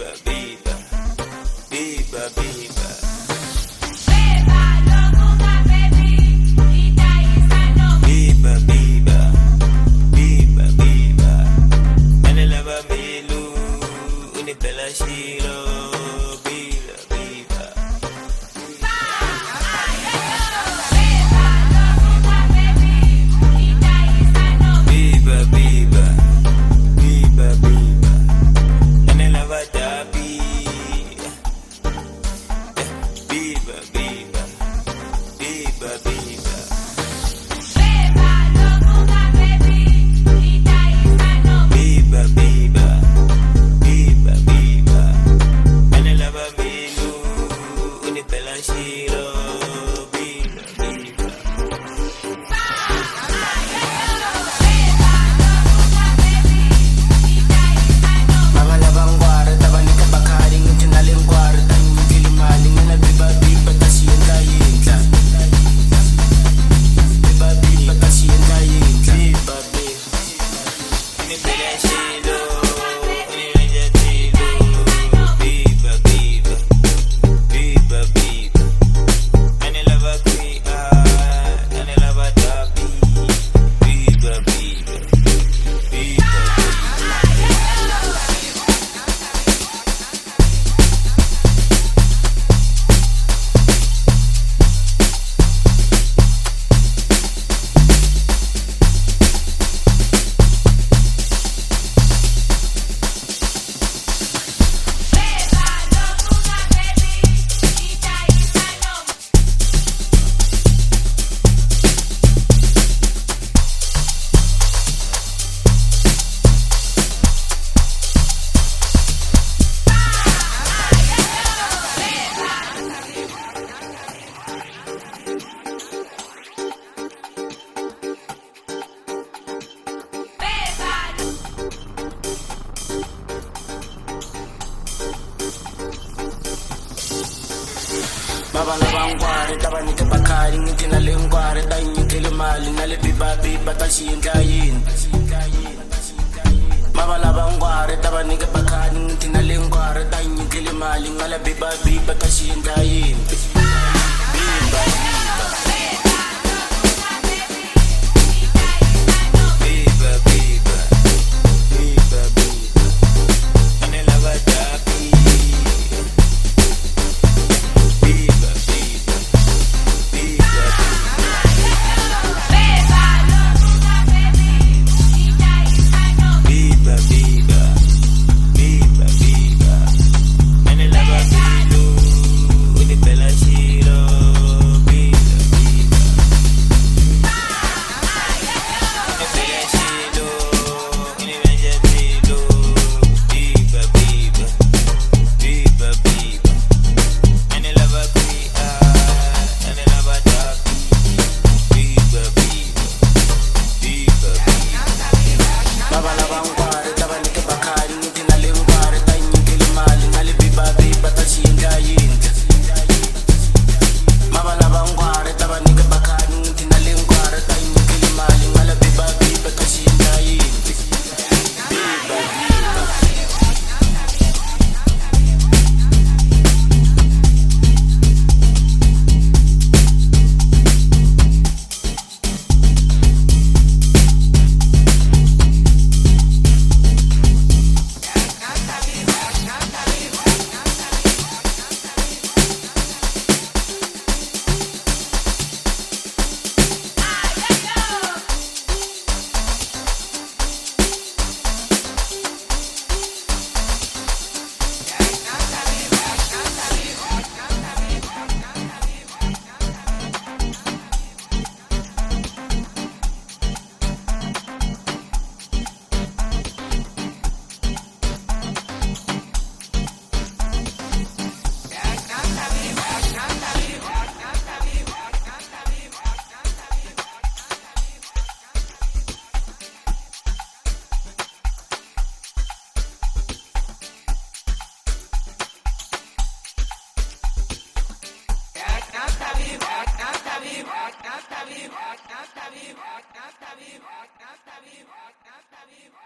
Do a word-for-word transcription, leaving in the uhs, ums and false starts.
Biba, biba, biba, biba. Biba, biba, biba, biba. Anelaba milu, unipela shilo. Biba, biba. Biba, biba, biba, biba. Anelaba dabi. Biba, biba, biba, biba. Biba, biba, biba, biba. Anelaba milu, unipela shilo. Biba, biba. Mabalabang kwarta ba ni kabakaring tinaling kwarta yung kilimaling na biba biba tas yun kayinta. Biba biba tas yun kayinta. Biba biba. Unipela shilo, unimeja tilo. Biba, biba, biba, biba. Anelaba kuya, anelaba dabi. Biba, biba, biba, biba. Mabalabang kwarta ba ni kabakaring tinaling kwarta yung kilimaling na biba biba tas yun kayin. Mabalabang kwarta ba ni kabakaring tinaling kwarta yung kilimaling na biba biba tas yun kayin. Biba biba. Biba, biba, biba, biba. Anelaba dabi. Biba, biba, biba, biba, biba, biba, biba. Anelaba milu, unipela shilo. Biba, biba. Unipela shilo, unimeja tilo. Biba, biba, biba, biba. Anelaba kuya, anelaba dabi. Biba, biba, biba, biba. Mabalabang kwarta ba ni kabakaring tinaling kwarta yung kilimaling na biba biba tas yun kayin. Mabalabang kwarta ba ni kabakaring tinaling kwarta yung kilimaling na biba biba tas yun kayin. Biba biba. Hasta vivo, hasta vivo, hasta vivo, hasta vivo, hasta vivo.